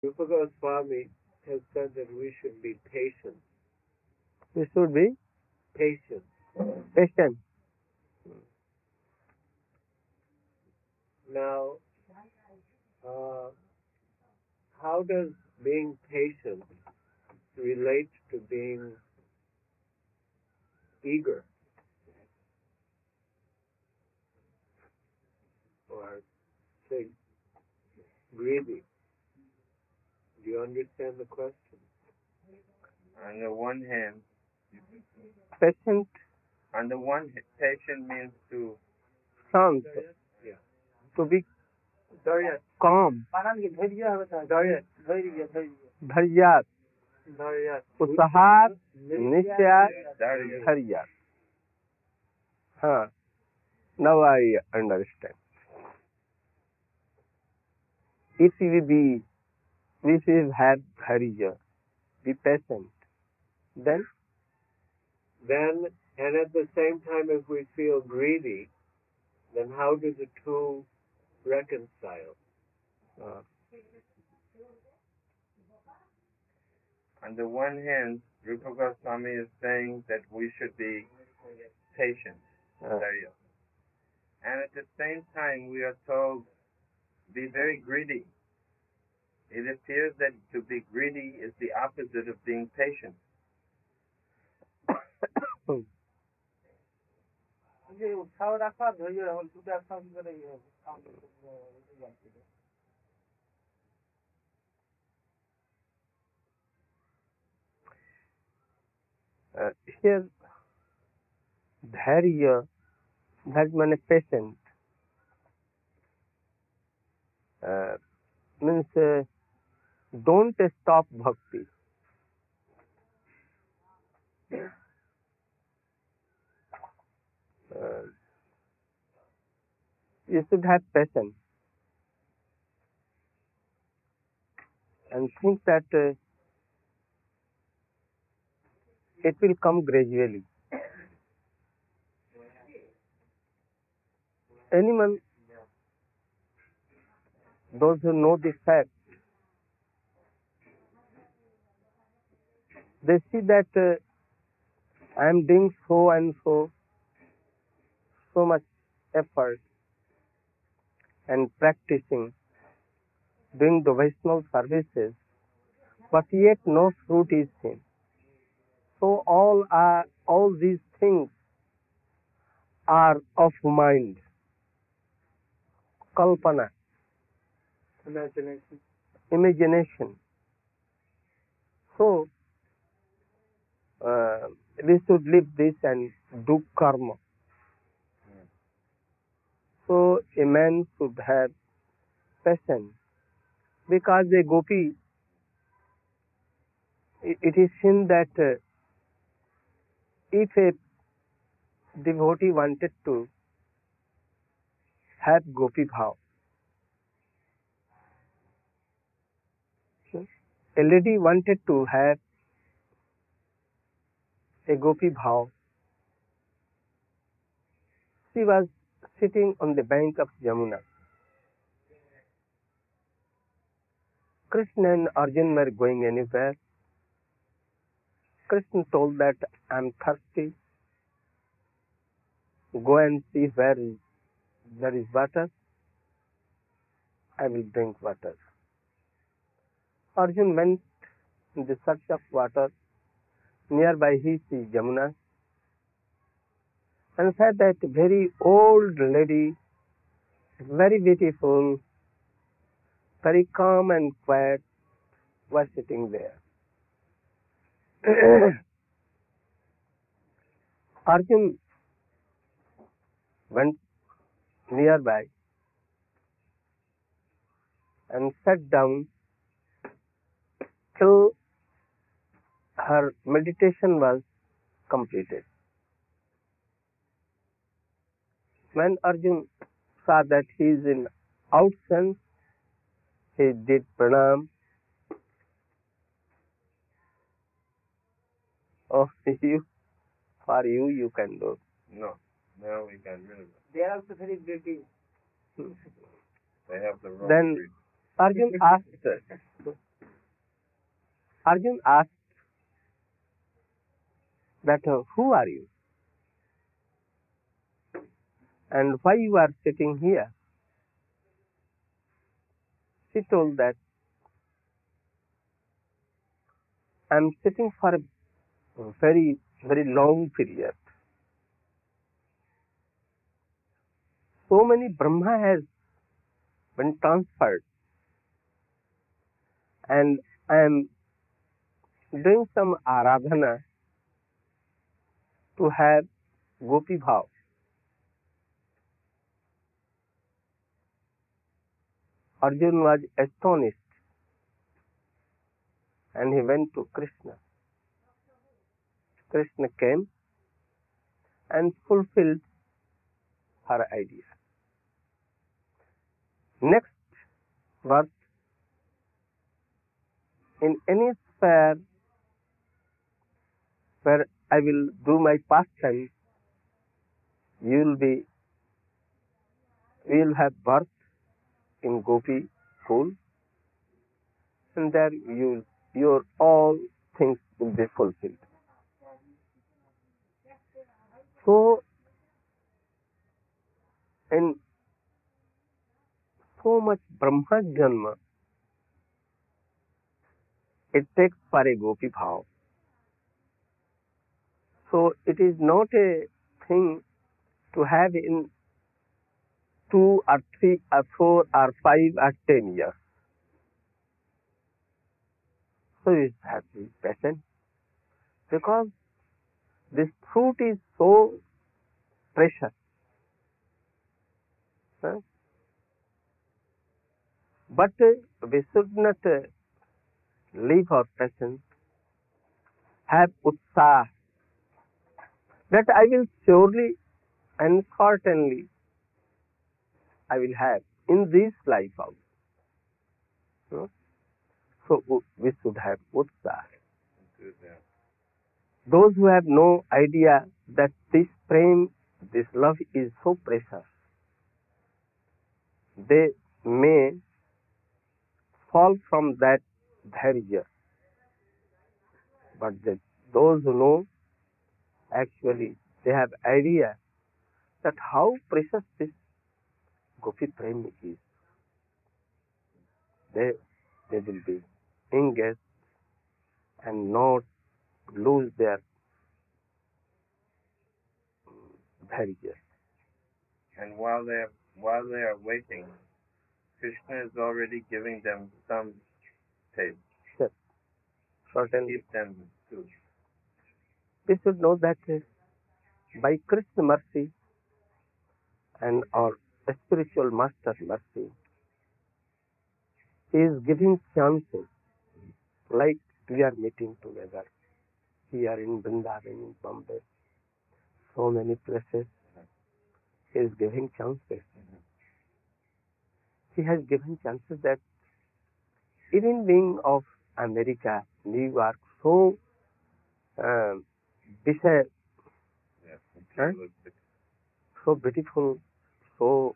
Rupa Goswami has said that we should be patient. We should be Patient. patient. Now, uh, how does being patient relate to being eager or, say, greedy? Do you understand the question? On the one hand, Patient, patient means to शांत, Yeah. to be Dharyat. calm, Dharyat. धैर्यात, Dharyat. उत्साहात, निश्चयात, Dharya. धैर्यात. हाँ, now I understand. If we have dharya, be patient, then Then, and at the same time, if we feel greedy, then how do the two reconcile? On the one hand, Rupa Goswami is saying that we should be patient, Dharya. And at the same time, we are told, be very greedy. It appears that to be greedy is the opposite of being patient. Here, dharya, that means patient, means don't stop bhakti. You should have patience and think that it will come gradually. Anyone, those who know the fact, they see that I am doing so and so much effort and practicing, doing the Vaishnava services, but yet no fruit is seen. So all these things are of mind, kalpana, imagination. So we should leave this and do karma. So a man should have patience, because a gopi, it is seen that if a devotee wanted to have gopi bhav, a lady wanted to have a gopi bhav, she was sitting on the bank of Jamuna. Krishna and Arjuna were going anywhere. Krishna told that I am thirsty. Go and see where there is water. I will drink water. Arjuna went in the search of water. Nearby he sees Jamuna and said that very old lady, very beautiful, very calm and quiet, was sitting there. Arjuna went nearby and sat down till her meditation was completed. When Arjuna saw that he is in outsense, he did pranam. Oh, you can do. No, now we got rid of it. They are also very pretty. They have the wrong Then breed. Arjuna asked, Arjun asked that who are you and why you are sitting here? She told that I am sitting for a very, very long period. So many Brahma has been transferred, and I am doing some aradhana to have Gopi Bhav. Arjun was astonished and he went to Krishna. Krishna came and fulfilled her idea. Next verse, in any sphere where I will do my pastime, you will have birth in Gopi Kul, and there your all things will be fulfilled. So, in so much Brahma Janma, it takes for a Gopi Bhav. So, it is not a thing to have in 2 or 3 or 4 or 5 or 10 years. So, you have to be patient because this fruit is so precious. But we should not leave our patience, have utsah, that I will surely and certainly I will have in this life also. So we should have utsah. Those who have no idea that this prem, this love is so precious, they may fall from that dharya. But those who know, actually, they have idea that how precious this Gopi Prem is. They will be engaged and not lose their dharya. And while they are waiting, Krishna is already giving them some taste. Yes, certainly. Keep them too. We should know that by Krishna mercy and our spiritual master mercy, he is giving chances, like we are meeting together here in Vrindavan, in Bombay, so many places. He is giving chances. He has given chances that even being of America, New York, so so beautiful, so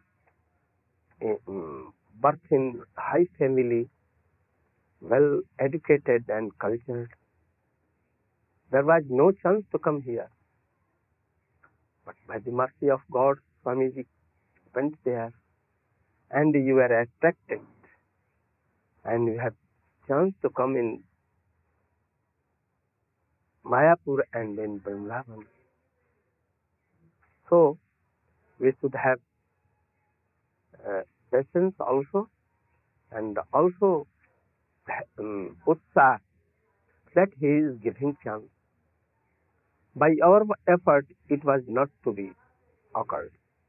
birth in high family, well educated and cultured. There was no chance to come here. But by the mercy of God, Swamiji went there, and you were attracted, and you have chance to come in Mayapur and in Vrindavan. So, we should have patience also, and also utsah that he is giving chance. By our effort, it was not to be occurred.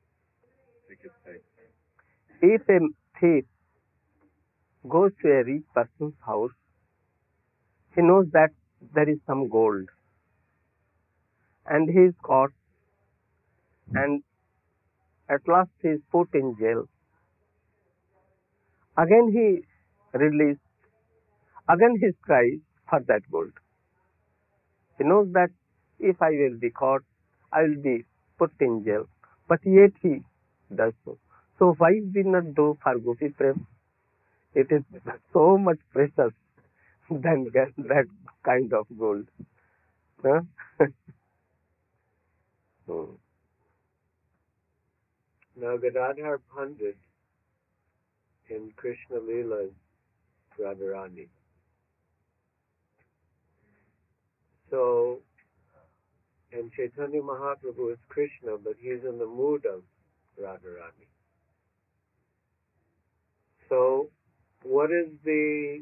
If a thief goes to a rich person's house, he knows that there is some gold, and he is caught, and at last he is put in jail. Again he released, again he cries for that gold. He knows that if I will be caught, I will be put in jail, but yet he does so. So why we not do for Gopi Prem? It is so much precious. than get that kind of gold. Huh? Now Gadadhar Pandit in Krishna Leela is Radharani. So, and Chaitanya Mahaprabhu is Krishna, but he's in the mood of Radharani. So, what is the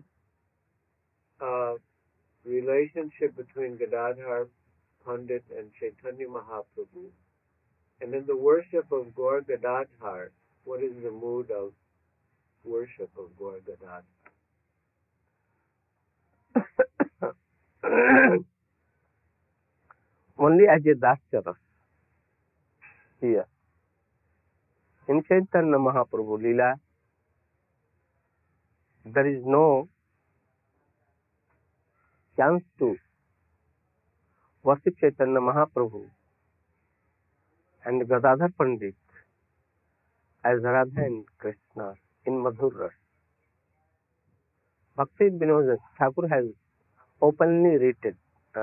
relationship between Gadadhar Pandit and Chaitanya Mahaprabhu? And in the worship of Gaur Gadadhar, what is the mood of worship of Gaur Gadadhar? Only as a Dasya here. In Chaitanya Mahaprabhu Leela, there is no chance to worship Chaitanya Mahaprabhu and Gadadhar Pandit as Radha and Krishna in Madhur Ras. Bhakti Vinod Thakur has openly written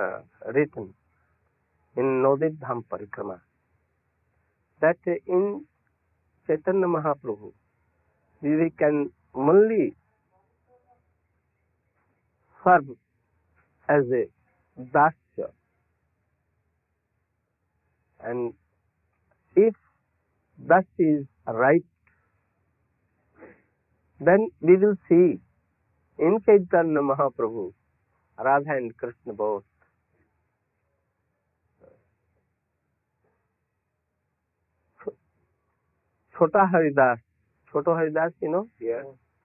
in Navadvip Dham Parikrama that in Chaitanya Mahaprabhu we can only serve as a dasya, and if that is right, then we will see in Chaitanya Mahaprabhu Radha and Krishna both. Chota Haridas, you know? Yeah.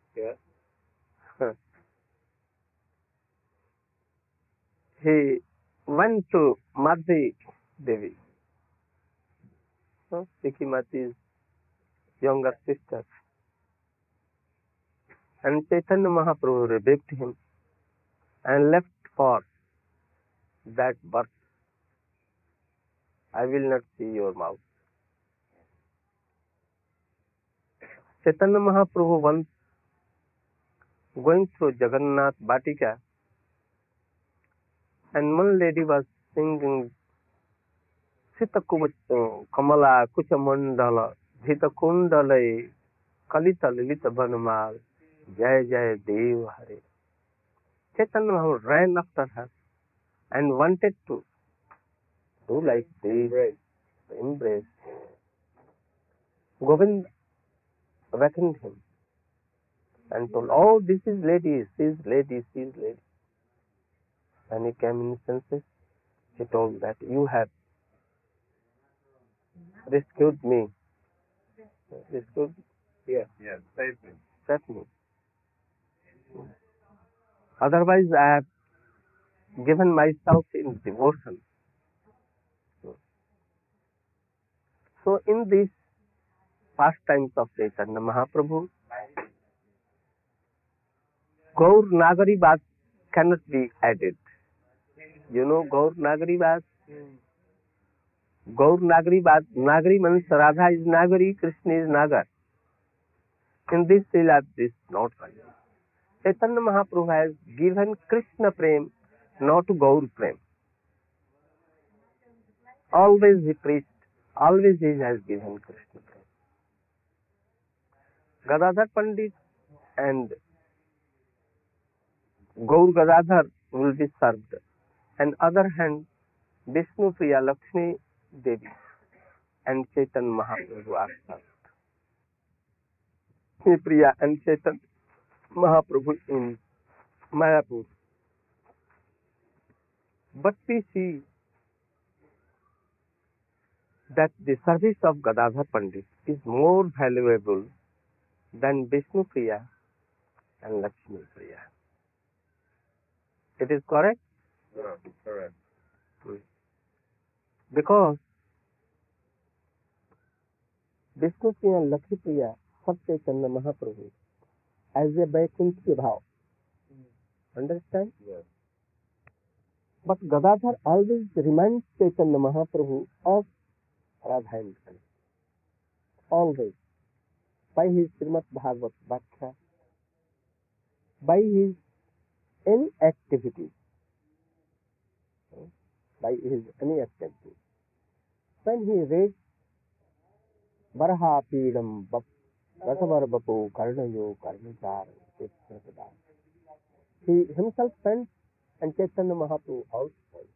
He went to Madhi Devi, Sikimati's younger sister, and Chaitanya Mahaprabhu rebuked him and left for that birth. I will not see your mouth. Chaitanya Mahaprabhu once going through Jagannath Batika, and one lady was singing Sita Kamala Kuchamandala Dhita Kundalai Kalita Lilita Banamal Jai Jai Dev Hare. Chaitanya Mahaprabhu ran after her and wanted to do like this, embrace. Govind awakened him and told, "Oh, this is lady, she is lady, she is lady." When he came in senses, he told that you have rescued me. Rescued? Yes, saved me. Saved me. Otherwise, I have given myself in devotion. So, in these pastimes of Chaitanya Mahaprabhu, Gaur Nagari Bas cannot be added. You know Gaur Nagari Bas? Gaur Nagari Bas, Nagari means Radha is Nagari, Krishna is Nagar. In this Leela, this is not right. Chaitanya Mahaprabhu has given Krishna Prem, not Gaur Prem. Always he preached, always he has given Krishna Prem. Gadadhar Pandit and Gaur Gadadhar will be served. On the other hand, Vishnu Priya Lakshmi Devi and Chaitanya Mahaprabhu are served. Vishnu Priya and Chaitanya Mahaprabhu in Mayapur. But we see that the service of Gadadhar Pandit is more valuable than Vishnu Priya and Lakshmi Priya. It is correct? Correct. Because Vishnu Priya and Lakshmi Priya serve Chaitanya Mahaprabhu as a Vaikuntha bhav. Understand? Yes. But Gadadhar always reminds Chaitanya Mahaprabhu of Radha and Krishna. Always. By his Srimad Bhagavat Bhakkya, by his any activity, by his any activity. When he reads Varaha Pidam Rasavarbapo Karnayo Karnachar, he himself sent and Chaitanya Mahaprabhu outside.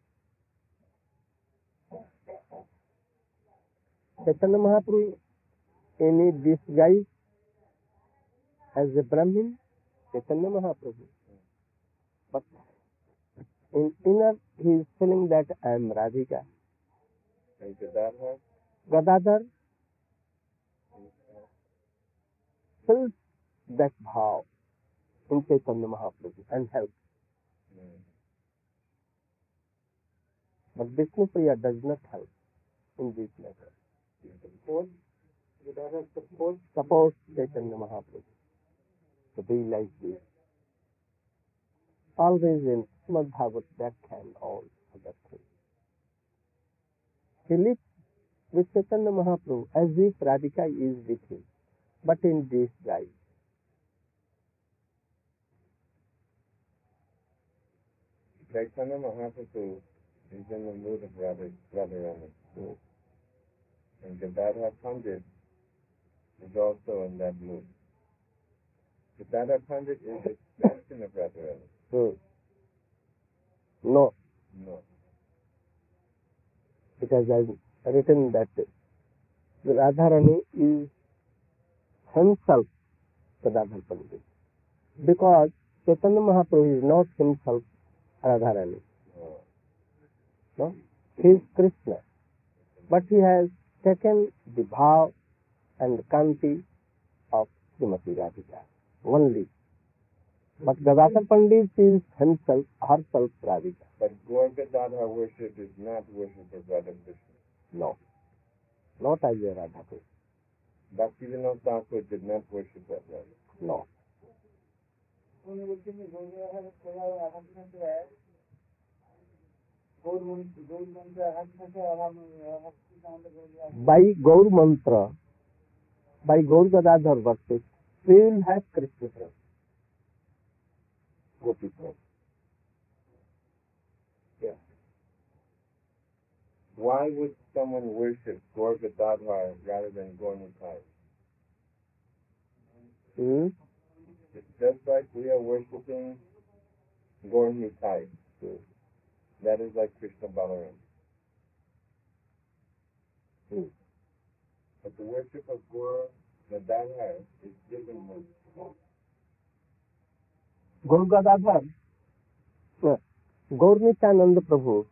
Chaitanya Mahaprabhu in disguise as a Brahmin, Chaitanya Mahaprabhu. But in inner he is feeling that I am Radhika. And Gadadhar? Gadadhar fills that bhav in Chaitanya Mahaprabhu and helps. But Vishnu Priya does not help in this matter. Gadadhar supports Chaitanya Mahaprabhu to be like this. Always in Srimad Bhagavad Bhakti all other things. He lives with Chaitanya Mahaprabhu as if Radhika is with him, but in disguise. Chaitanya Mahaprabhu is in the mood of Radharani. And Gadadhar Pandit is also in that mood. Gadadhar Pandit is the extension of Radharani. No. No. Because I have written that Radharani is himself Gadadhar Pandit. Because Chaitanya Mahaprabhu is not himself Radharani. No? He is Krishna. But he has taken the bhav and the kanti of Srimati Radhika only. But Gadadhar Pandit is himself, herself Radhika. But Gaur Gadadhar worship is not worship of Radha Krishna. No. Not as a Radha Krishna. Bhaktivinoda Thakur did not worship that Radha. No. By Gaur Mantra, by Gaur Gadadhar worship, we will have Krishna Prem. Gopi Prem. Yeah. Why would someone worship Gaur Gadadhar rather than Gaur Nitai? It's just like we are worshipping Gaur Nitai. That is like Krishna Balaram. But the worship of Gaur Gadadhar is different mood. Gaur Gadadhar, Gaur Nityananda Prabhu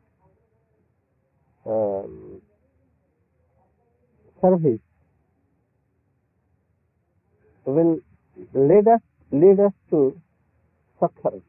service will lead us to Sakhar.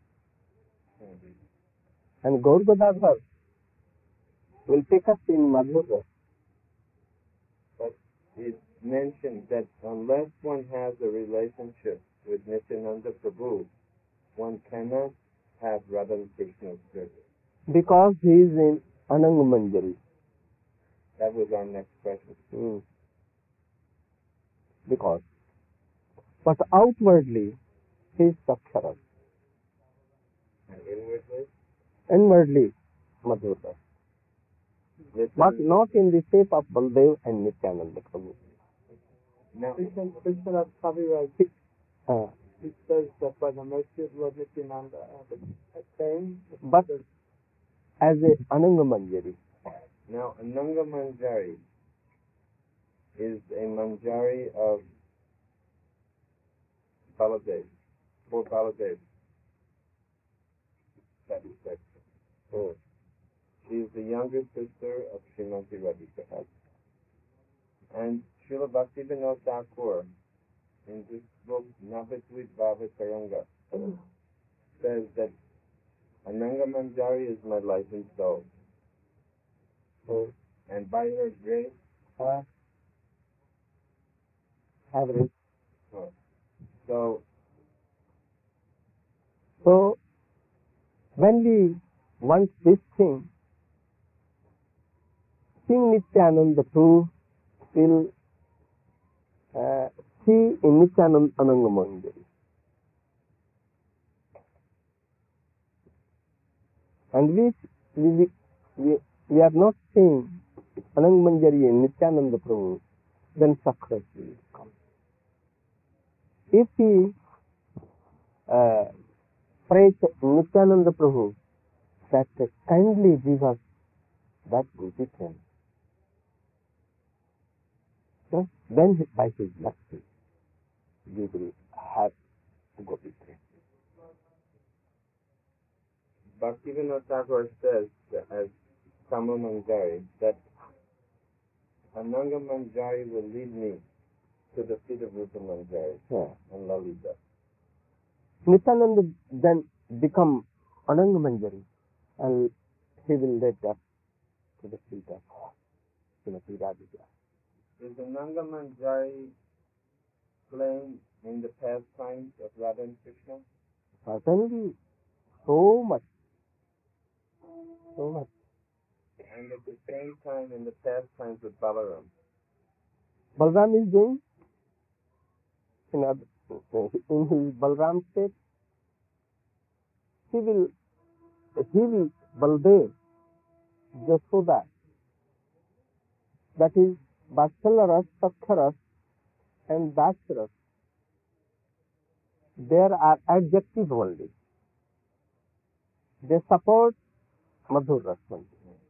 And Gaur Gadadhar will take us in Madhura. But it's mentioned that unless one has a relationship with Nityananda Prabhu, one cannot have Radha Krishna's service. Because he is in Ananga Manjari. That was our next question. Because. But outwardly, he is Sakshara. And inwardly? Inwardly, Madhura. But not in the shape of Baldev and Nityananda Prabhu. Now, Krishna copyright. It says that by the mercy of Lord Nityananda, but as a Ananga Manjari. Now, Ananga Manjari is a Manjari of Baladev, for Baladev. That is that. She is the younger sister of Srimati Radhika. And Srila Bhaktivinoda Thakur, in this book, Navadvit Bhava Taranga, says that Ananga Manjari is my life and soul. And by her grace, average. So when we want this thing, Sing Nityananda Prabhu will see in Nityananda Ananga Manjari. And we are not seeing Anang Manjari and Nityananda Prabhu, then success will come. If we pray to Nityananda Prabhu that kindly give us that good return, then by his mercy we will have good return. Bhaktivinoda Thakur says that as Kama Manjari that Ananga Manjari will lead me to the feet of Rupa Manjari and Lalita. Nityananda then become Ananga Manjari and he will lead us to the feet of Srimati Radhika. Is Ananga Manjari playing in the pastimes of Radha and Krishna? Certainly, so much. So much. And at the same time in the pastimes with Balaram. Balaram is doing in his Balaram state. He will Baldev, Jasoda. That is Vatsalya, Sakhya and Dasya. There are adjectives only. They support Madhur Rasman.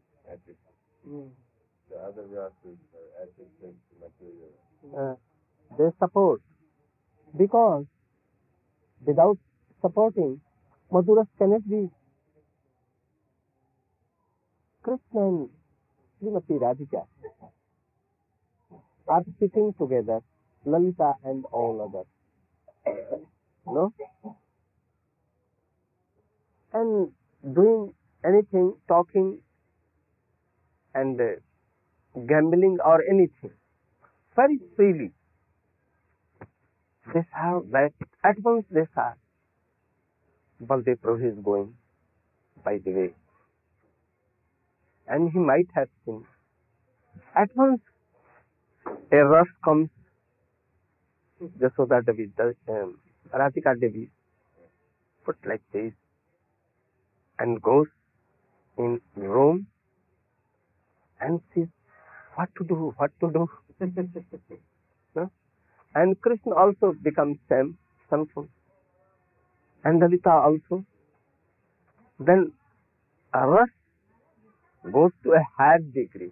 The other rasas are adjectives material. They support, because without supporting, Madhuras cannot be. Krishna and Srimati Radhika are sitting together, Lalita and all others. No? And doing anything, talking and gambling or anything, very freely. They have that, at once they saw Baldev Prabhu is going by the way. And he might have seen. At once a rush comes, Jasoda Devi, Radhika Devi, put like this, and goes in room and sees what to do. No? And Krishna also becomes same, and Lalita also. Then a rush goes to a higher degree.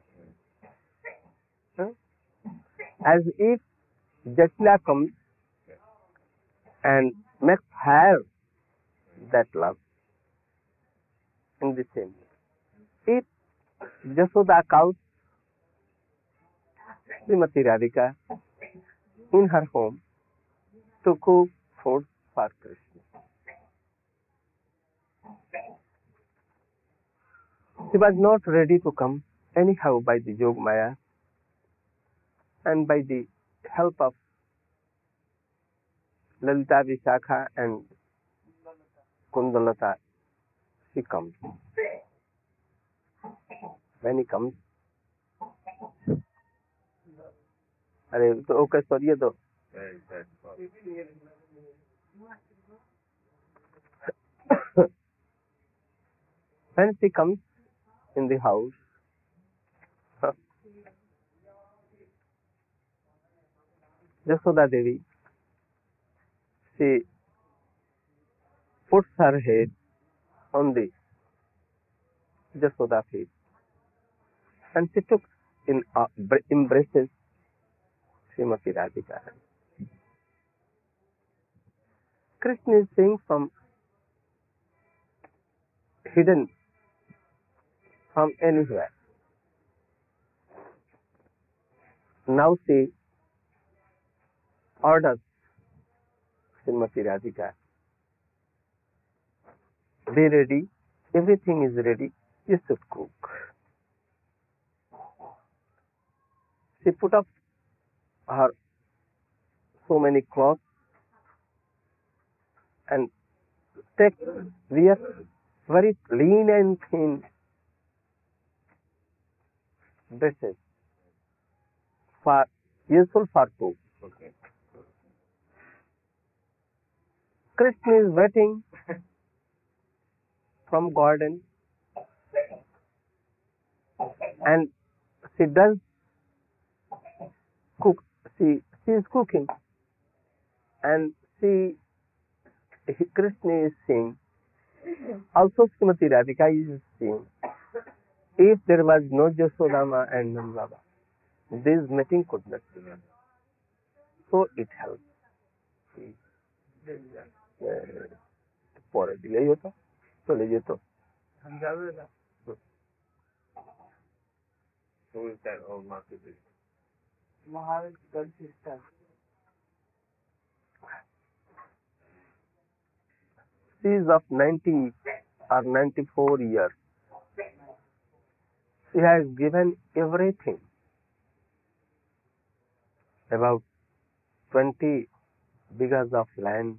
As if Jasla comes and makes higher that love in the same way. If Jasoda cows Srimati Radhika in her home to cook food for Krishna, she was not ready to come anyhow by the Yog Maya, and by the help of Lalita Vishakha and Kundalata, she comes. When he comes, अरे तो okay sorry तो when she comes in the house, Jasoda Devi, she puts her head on the Jasoda feet and she took in embraces Srimati Radhika. Krishna is seeing from hidden from anywhere. Now she orders Srimati Radhika, be ready, everything is ready, you should cook. She put up her so many clothes and wear very lean and thin dresses for useful for cook. Okay. Krishna is waiting from garden and she does cook. She is cooking, and Krishna is saying. Also, Srimati Radhika is saying, if there was no Jasodama and Nand Baba, this meeting could not be done. So it helps. পরে দিলেই হতো চলে যেত Who is that old Mataji? Maharaj God sister. She is of 90 or 94 years. She has given everything. About 20 bighas of land,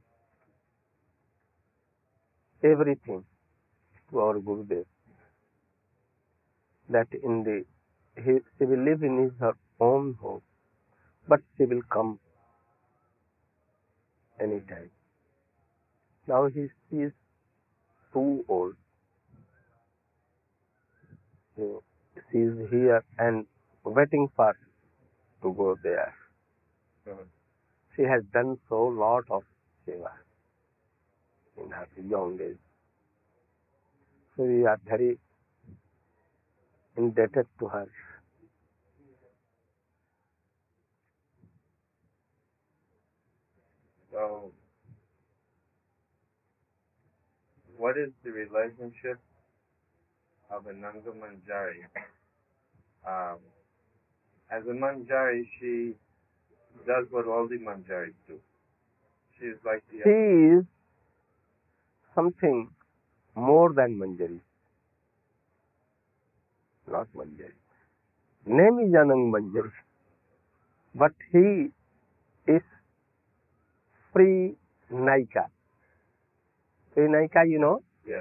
everything to our Gurudev. That she will live in her own home, but she will come anytime. Now she is too old. So she is here and waiting for to go there. She has done so lot of seva in her young age. So we are very indebted to her. So, what is the relationship of a Nanga Manjari? As a Manjari, she does what all the Manjaris do. She is like the She is something more than Manjari. Not Manjari. Name is Anang Manjari. But he is free Naika. Free Naika, you know? Yes.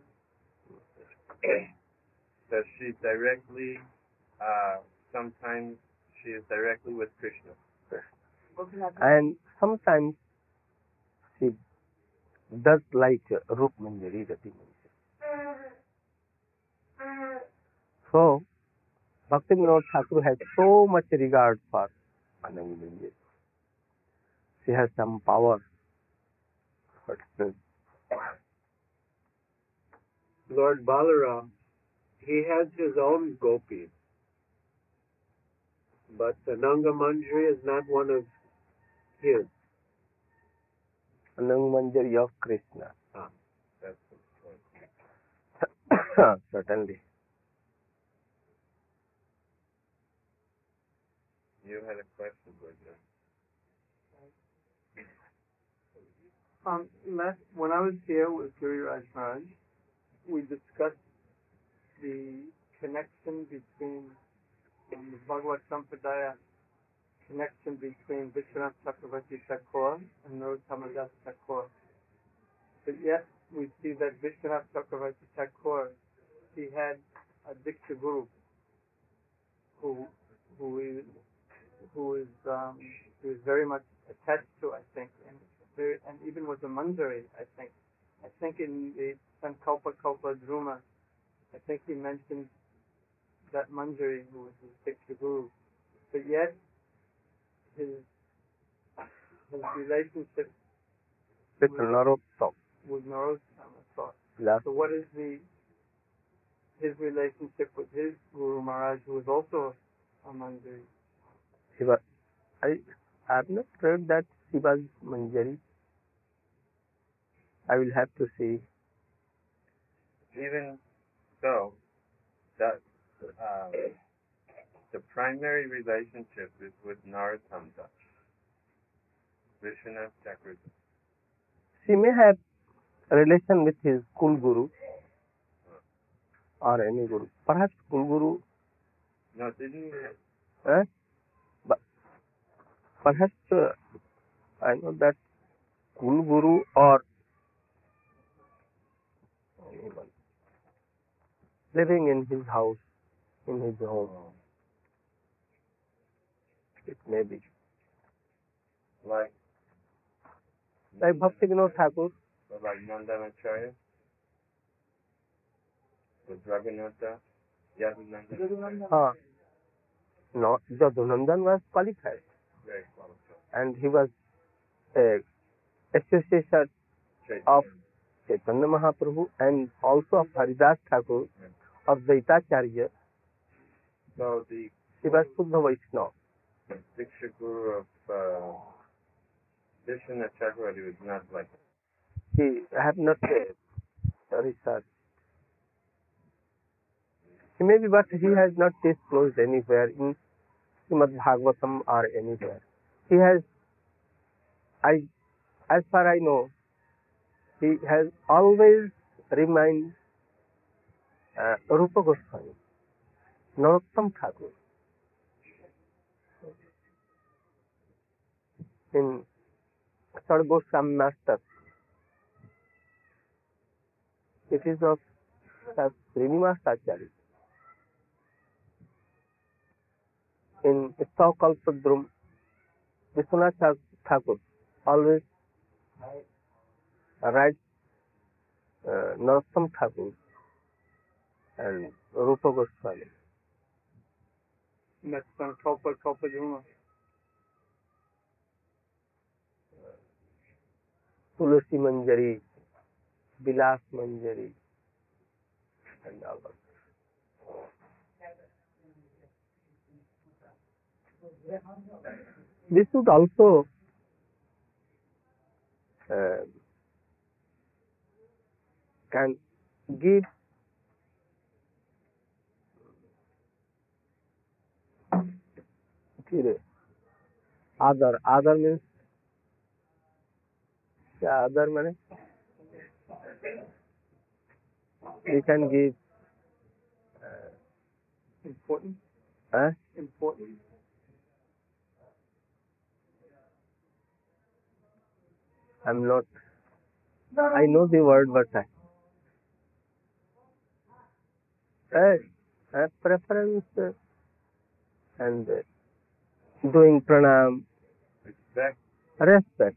Does she directly, sometimes she is directly with Krishna. And sometimes she does like Rup Manjari, Rati Manjari. So, Bhaktivinoda Thakur has so much regard for Anang Manjari. She has some power. Lord Balaram, he has his own gopis, but the Nanga Manjari is not one of his. Anang Manjari of Krishna. That's the point. Certainly. You had a question, Gurja. When I was here with Guru Raj Maharaj, we discussed the connection between the Bhagavad Sampradaya connection between Vishwanath Chakravarti Thakur and Narottama Das Thakur. But yet we see that Vishwanath Chakravarti Thakur, he had a Diksha Guru who is very much attached to, I think, and even was a Manjari, I think. I think in the Sankalpa Kalpa Druma, I think he mentioned that Manjari who was his Diksha Guru. But yet, his relationship with Narottama. Yes. So what is his relationship with his Guru Maharaj, who is also a Manjari? I have not read that she was Manjari. I will have to see. Even so, that the primary relationship is with Narottam Das, Vishwanath Chakravarti. She may have a relation with his Kul Guru or any Guru. Perhaps Kul Guru. No, didn't he? But perhaps I know that Kul Guru or anyone living in his house, in his home. It may be. Like Bhaktivinoda Thakur. Like Nandanacharya with Raghunatha. Yadunandan. No, Yadunandan was qualified. Very qualified. And he was a associate of Chaitanya Mahaprabhu and also of Haridas Thakur of Zaitacharya. So the He was Suddha Vaishnava. Diksha Guru of Vishwanath Chakravarti was not like that. He have not researched. He may be, but he has not disclosed anywhere in Srimad Bhagavatam or anywhere. He has, as far I know, he has always remained Rupa Goswami, Narottam Thakur. In Sad Goswami Master, it is of Srinivas Acharya. In Staukalpadrum, Vishwanath Thakur always writes Narottam Thakur and Rupa Goswami. That's from Kalpadruma. Tulasi Manjari, Vilas Manjari, and all of that. This would also can give other means other means we can give Important. Important. I'm not. I know the word, but preference and doing pranam, respect.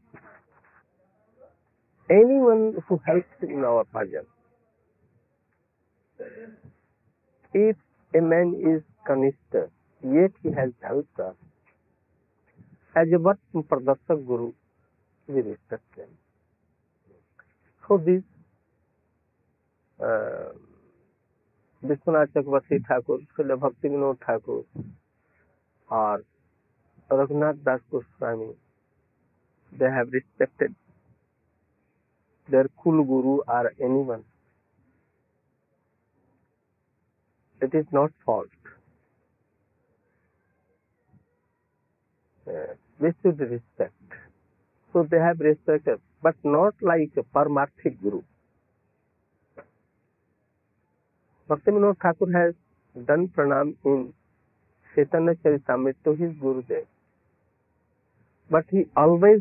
Anyone who helps in our bhajan. If a man is kanishta, yet he has helped us, as a Vattam Pradarshak Guru, we respect them. So this Vishwanath Chakravarti Thakur, Srila Bhakti Vinod Thakur, or Raghunath Das Goswami, they have respected their Kul Guru or anyone. It is not fault. We should respect. So they have respected, but not like a Paramarthik Guru. Bhakti Vinod Thakur has done pranam in Chaitanya Charitamrita to his Gurudev. But he always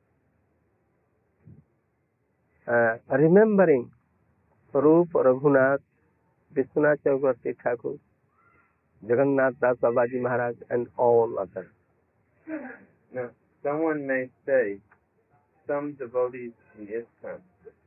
remembering Rup, Raghunath, Vishwanath Chakravarti Thakur, Jagannath Das Babaji Maharaj, and all others. Now, someone may say some devotees in ISKCON